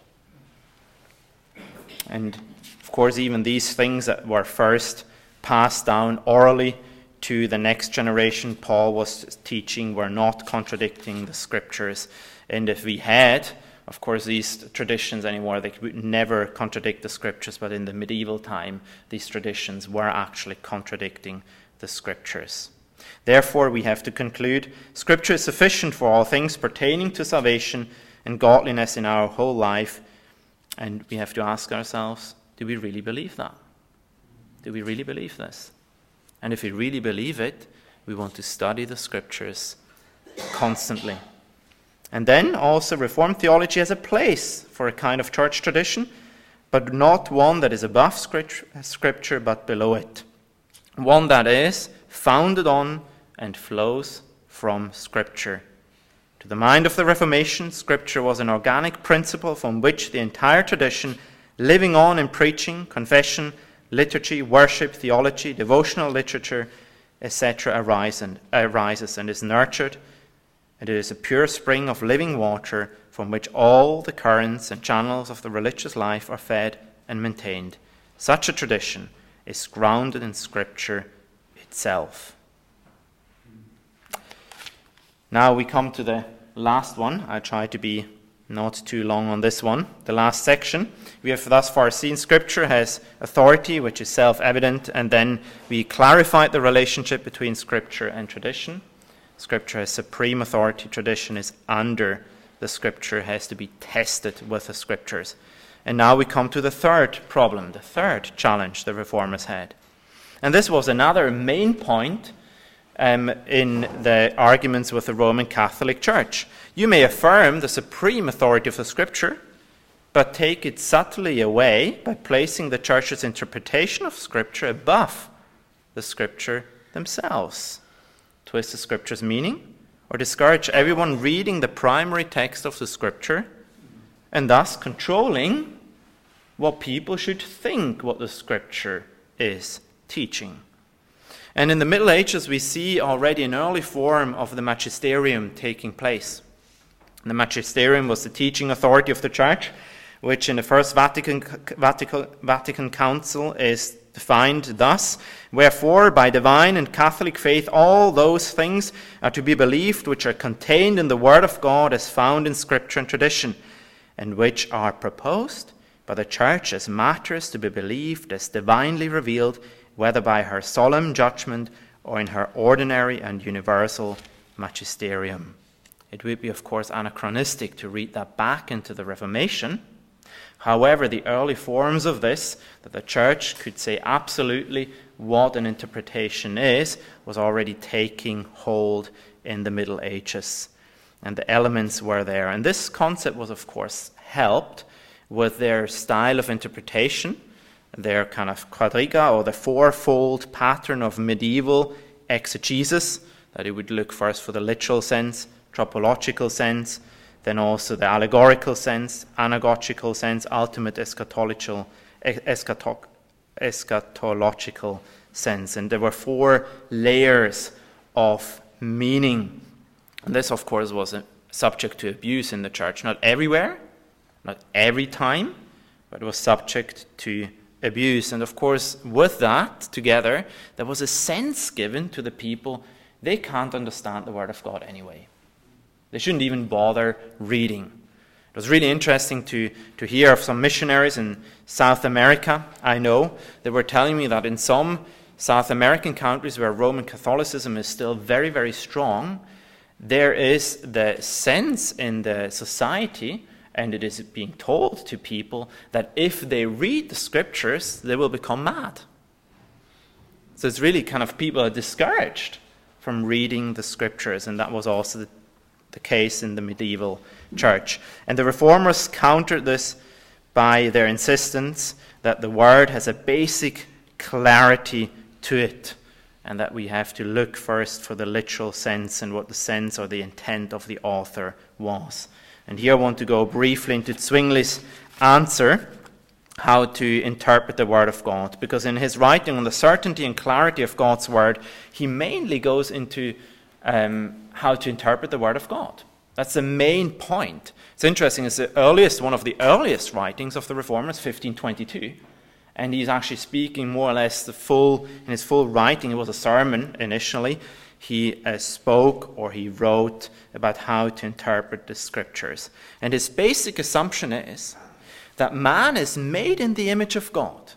And of course, even these things that were first passed down orally to the next generation Paul was teaching were not contradicting the Scriptures. And if we had, of course, these traditions anymore, they would never contradict the Scriptures, but in the medieval time, these traditions were actually contradicting the Scriptures. Therefore, we have to conclude, Scripture is sufficient for all things pertaining to salvation and godliness in our whole life. And we have to ask ourselves, do we really believe that? Do we really believe this? And if we really believe it, we want to study the Scriptures constantly. And then also Reformed theology has a place for a kind of church tradition, but not one that is above Scripture, but below it. One that is founded on and flows from Scripture. To the mind of the Reformation, Scripture was an organic principle from which the entire tradition, living on in preaching, confession, liturgy, worship, theology, devotional literature, et cetera, arises and is nurtured, and it is a pure spring of living water from which all the currents and channels of the religious life are fed and maintained. Such a tradition is grounded in Scripture itself. Now we come to the last one. I try to be not too long on this one. The last section. We have thus far seen Scripture has authority, which is self-evident, and then we clarified the relationship between Scripture and tradition. Scripture has supreme authority. Tradition is under the Scripture, has to be tested with the Scriptures. And now we come to the third problem, the third challenge the Reformers had. And this was another main point um, in the arguments with the Roman Catholic Church. You may affirm the supreme authority of the Scripture, but take it subtly away by placing the Church's interpretation of Scripture above the Scripture themselves. Twist the Scripture's meaning, or discourage everyone reading the primary text of the Scripture, and thus controlling what people should think what the Scripture is teaching. And in the Middle Ages, we see already an early form of the magisterium taking place. The magisterium was the teaching authority of the Church, which in the First Vatican, Vatican, Vatican Council is defined thus: wherefore, by divine and Catholic faith, all those things are to be believed which are contained in the Word of God as found in Scripture and tradition, and which are proposed by the Church as matters to be believed as divinely revealed, whether by her solemn judgment or in her ordinary and universal magisterium. It would be, of course, anachronistic to read that back into the Reformation. However, the early forms of this, that the Church could say absolutely what an interpretation is, was already taking hold in the Middle Ages. And the elements were there. And this concept was, of course, helped with their style of interpretation, their kind of quadriga, or the fourfold pattern of medieval exegesis, that it would look first for the literal sense, tropological sense, then also the allegorical sense, anagogical sense, ultimate eschatological, eschato- eschatological sense. And there were four layers of meaning. And this, of course, was a subject to abuse in the Church. Not everywhere, not every time, but it was subject to abuse. And of course, with that together, there was a sense given to the people they can't understand the Word of God anyway. They shouldn't even bother reading. It was really interesting to, to hear of some missionaries in South America. I know they were telling me that in some South American countries where Roman Catholicism is still very, very strong, there is the sense in the society, and it is being told to people, that if they read the Scriptures, they will become mad. So it's really kind of people are discouraged from reading the Scriptures, and that was also the the case in the medieval Church. And the Reformers countered this by their insistence that the Word has a basic clarity to it, and that we have to look first for the literal sense and what the sense or the intent of the author was. And here I want to go briefly into Zwingli's answer how to interpret the Word of God, because in his writing on the certainty and clarity of God's Word, he mainly goes into Um, how to interpret the Word of God. That's the main point. It's interesting, it's the earliest, one of the earliest writings of the Reformers, fifteen twenty-two, and he's actually speaking more or less the full, in his full writing. It was a sermon initially. He uh, spoke or he wrote about how to interpret the Scriptures. And his basic assumption is that man is made in the image of God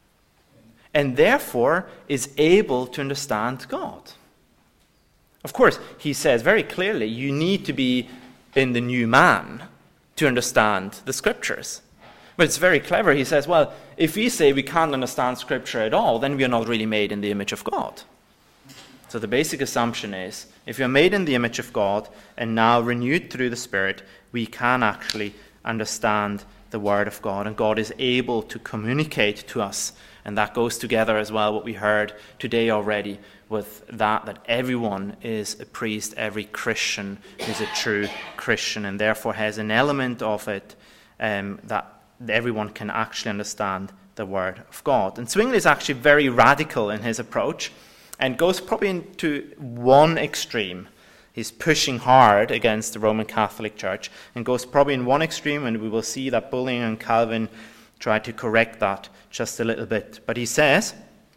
and therefore is able to understand God. Of course, he says very clearly, you need to be in the new man to understand the Scriptures. But it's very clever. He says, well, if we say we can't understand Scripture at all, then we are not really made in the image of God. So the basic assumption is, if you're made in the image of God and now renewed through the Spirit, we can actually understand the Word of God, and God is able to communicate to us. And that goes together as well, what we heard today already, with that, that everyone is a priest, every Christian is a true Christian, and therefore has an element of it um, that everyone can actually understand the Word of God. And Zwingli is actually very radical in his approach, and goes probably into one extreme. He's pushing hard against the Roman Catholic Church, and goes probably in one extreme, and we will see that Bullinger and Calvin try to correct that just a little bit. But he says,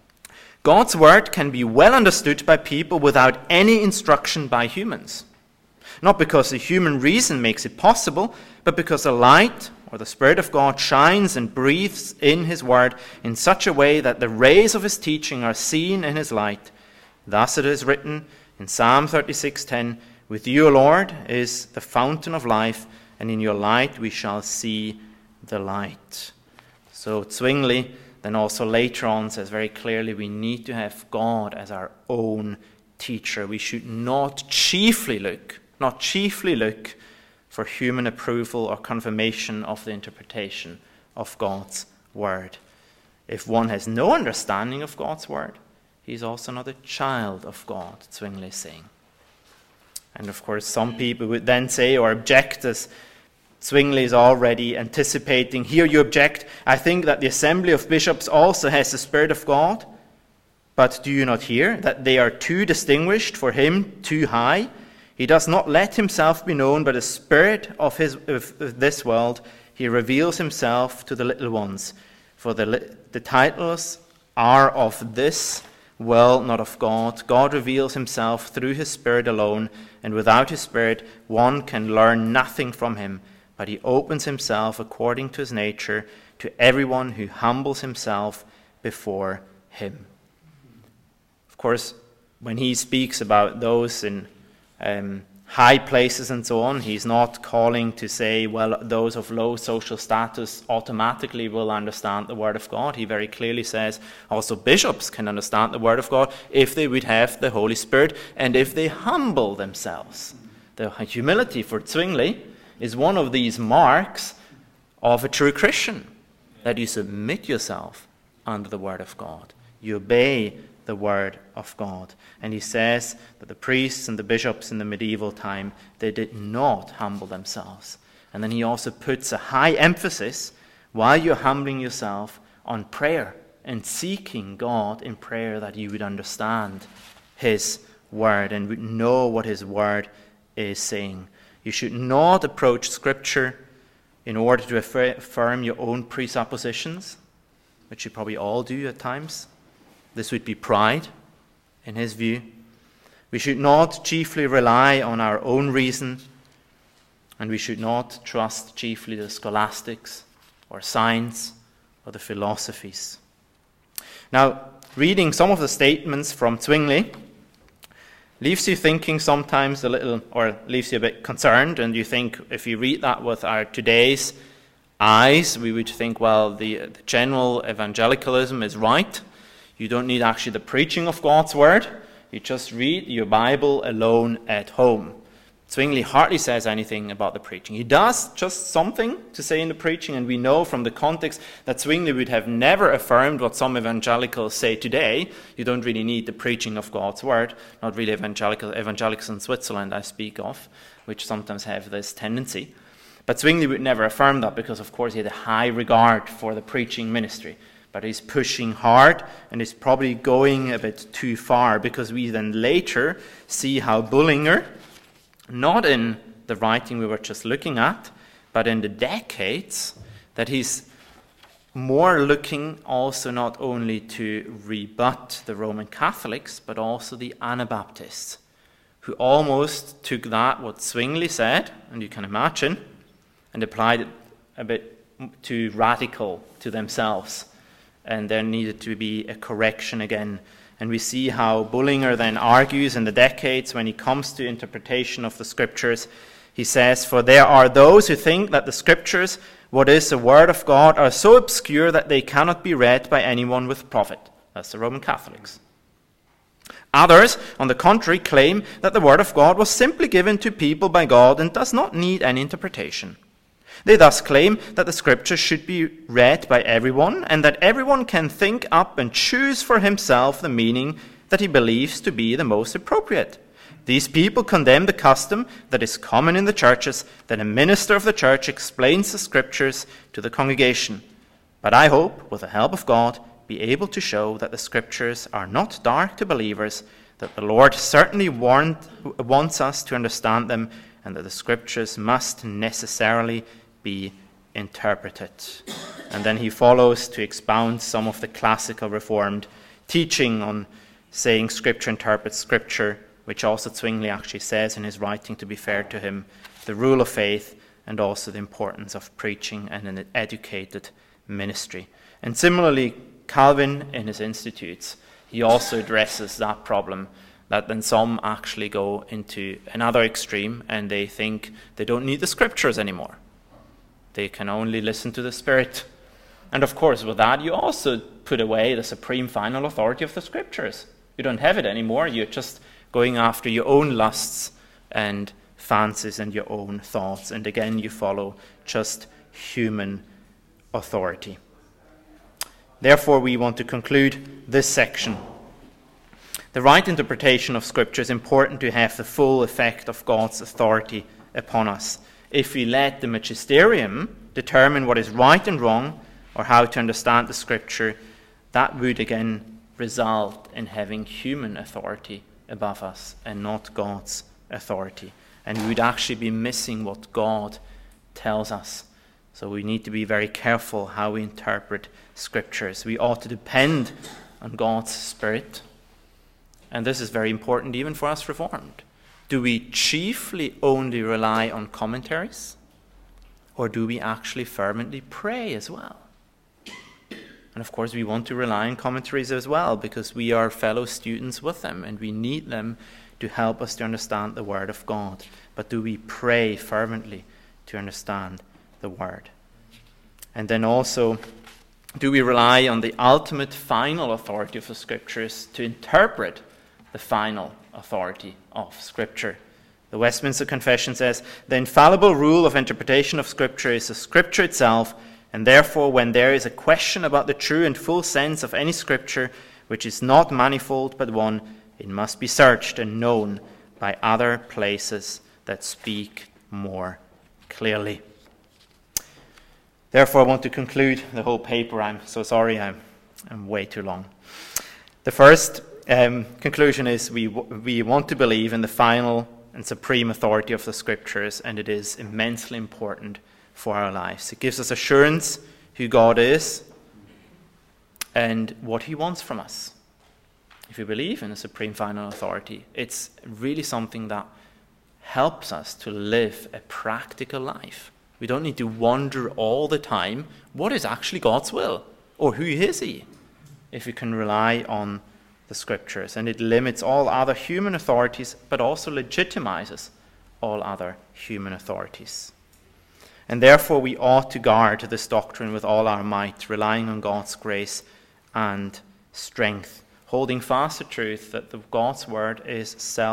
God's word can be well understood by people without any instruction by humans. Not because the human reason makes it possible, but because the light or the Spirit of God shines and breathes in his word in such a way that the rays of his teaching are seen in his light. Thus it is written in Psalm thirty-six ten, "With you, O Lord, is the fountain of life, and in your light we shall see the light." So Zwingli then also later on says very clearly we need to have God as our own teacher. We should not chiefly look, not chiefly look for human approval or confirmation of the interpretation of God's word. If one has no understanding of God's word, he is also not a child of God, Zwingli is saying. And of course some people would then say or object, as Zwingli is already anticipating, here you object, I think that the assembly of bishops also has the Spirit of God, but do you not hear that they are too distinguished for him, too high? He does not let himself be known by the spirit of, his, of, of this world. He reveals himself to the little ones, for the, the titles are of this world, not of God. God reveals himself through his Spirit alone, and without his Spirit one can learn nothing from him. But he opens himself according to his nature to everyone who humbles himself before him. Of course, when he speaks about those in um, high places and so on, he's not calling to say, well, those of low social status automatically will understand the Word of God. He very clearly says also bishops can understand the Word of God if they would have the Holy Spirit and if they humble themselves. The humility for Zwingli is one of these marks of a true Christian, that you submit yourself under the Word of God. You obey the Word of God. And he says that the priests and the bishops in the medieval time, they did not humble themselves. And then he also puts a high emphasis, while you're humbling yourself, on prayer and seeking God in prayer, that you would understand his Word and would know what his Word is saying. You should not approach Scripture in order to affirm your own presuppositions, which you probably all do at times. This would be pride, in his view. We should not chiefly rely on our own reason, and we should not trust chiefly the scholastics or science or the philosophies. Now, reading some of the statements from Zwingli leaves you thinking sometimes a little, or leaves you a bit concerned, and you think, if you read that with our today's eyes, we would think, well, the, the general evangelicalism is right. You don't need actually the preaching of God's word. You just read your Bible alone at home. Zwingli hardly says anything about the preaching. He does just something to say in the preaching, and we know from the context that Zwingli would have never affirmed what some evangelicals say today. You don't really need the preaching of God's word. Not really evangelical, evangelicals in Switzerland I speak of, which sometimes have this tendency. But Zwingli would never affirm that because, of course, he had a high regard for the preaching ministry. But he's pushing hard, and he's probably going a bit too far, because we then later see how Bullinger, not in the writing we were just looking at, but in the decades, that he's more looking also not only to rebut the Roman Catholics, but also the Anabaptists, who almost took that, what Zwingli said, and you can imagine, and applied it a bit too radical to themselves. And there needed to be a correction again. And we see how Bullinger then argues in the decades when he comes to interpretation of the Scriptures. He says, "For there are those who think that the Scriptures, what is the Word of God, are so obscure that they cannot be read by anyone with profit." That's the Roman Catholics. Others, on the contrary, claim that the Word of God was simply given to people by God and does not need any interpretation. They thus claim that the Scriptures should be read by everyone, and that everyone can think up and choose for himself the meaning that he believes to be the most appropriate. These people condemn the custom that is common in the churches, that a minister of the church explains the Scriptures to the congregation. But I hope, with the help of God, be able to show that the Scriptures are not dark to believers, that the Lord certainly warned, wants us to understand them, and that the Scriptures must necessarily be interpreted. And then he follows to expound some of the classical Reformed teaching on saying Scripture interprets Scripture, which also Zwingli actually says in his writing, to be fair to him, the rule of faith, and also the importance of preaching and an educated ministry. And similarly, Calvin in his Institutes, he also addresses that problem, that then some actually go into another extreme and they think they don't need the Scriptures anymore. They can only listen to the Spirit. And of course, with that, you also put away the supreme final authority of the Scriptures. You don't have it anymore. You're just going after your own lusts and fancies and your own thoughts. And again, you follow just human authority. Therefore, we want to conclude this section. The right interpretation of Scripture is important to have the full effect of God's authority upon us. If we let the magisterium determine what is right and wrong, or how to understand the Scripture, that would again result in having human authority above us and not God's authority. And we would actually be missing what God tells us. So we need to be very careful how we interpret Scriptures. We ought to depend on God's Spirit. And this is very important even for us Reformed. Do we chiefly only rely on commentaries? Or do we actually fervently pray as well? And of course we want to rely on commentaries as well, because we are fellow students with them and we need them to help us to understand the Word of God. But do we pray fervently to understand the Word? And then also, do we rely on the ultimate final authority of the Scriptures to interpret the final authority of Scripture? The Westminster Confession says, "The infallible rule of interpretation of Scripture is the Scripture itself, and therefore when there is a question about the true and full sense of any Scripture, which is not manifold but one, it must be searched and known by other places that speak more clearly." Therefore, I want to conclude the whole paper. I'm so sorry, I'm, I'm way too long. The first um, conclusion is we, w- we want to believe in the final and supreme authority of the Scriptures, and it is immensely important for our lives. It gives us assurance who God is and what He wants from us. If we believe in the supreme final authority, it's really something that helps us to live a practical life. We don't need to wonder all the time, what is actually God's will? Or who is He? If we can rely on the Scriptures. And it limits all other human authorities, but also legitimizes all other human authorities. And therefore we ought to guard this doctrine with all our might, relying on God's grace and strength, holding fast the truth that the God's Word is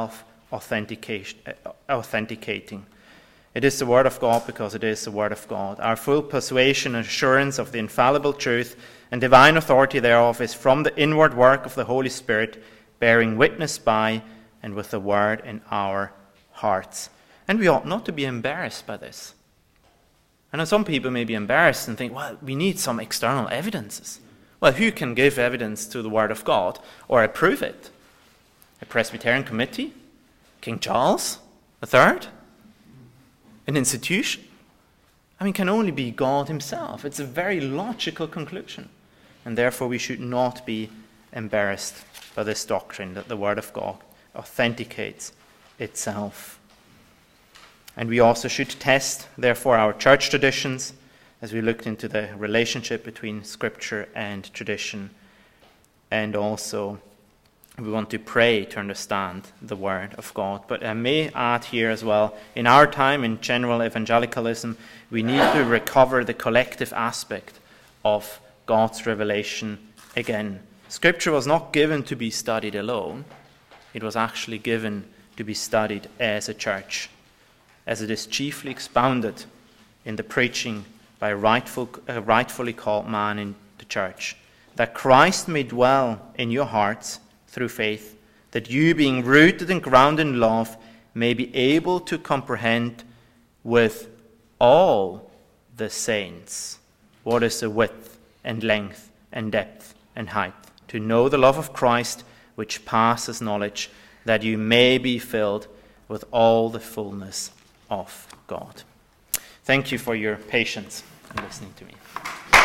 self-authenticating. It is the Word of God because it is the Word of God. Our full persuasion and assurance of the infallible truth and divine authority thereof is from the inward work of the Holy Spirit, bearing witness by and with the Word in our hearts. And we ought not to be embarrassed by this. I know some people may be embarrassed and think, well, we need some external evidences. Well, who can give evidence to the Word of God or approve it? A Presbyterian committee? King Charles the Third? An institution? I mean, can only be God Himself. It's a very logical conclusion. And therefore we should not be embarrassed by this doctrine that the Word of God authenticates itself. And we also should test, therefore, our church traditions as we looked into the relationship between Scripture and tradition. And also we want to pray to understand the Word of God. But I may add here as well, in our time, in general evangelicalism, we need to recover the collective aspect of God's revelation again. Scripture was not given to be studied alone. It was actually given to be studied as a church, as it is chiefly expounded in the preaching by a rightful, uh, rightfully called man in the church, that Christ may dwell in your hearts through faith, that you, being rooted and grounded in love, may be able to comprehend with all the saints what is the width and length and depth and height, to know the love of Christ which passes knowledge, that you may be filled with all the fullness of God. Thank you for your patience in listening to me.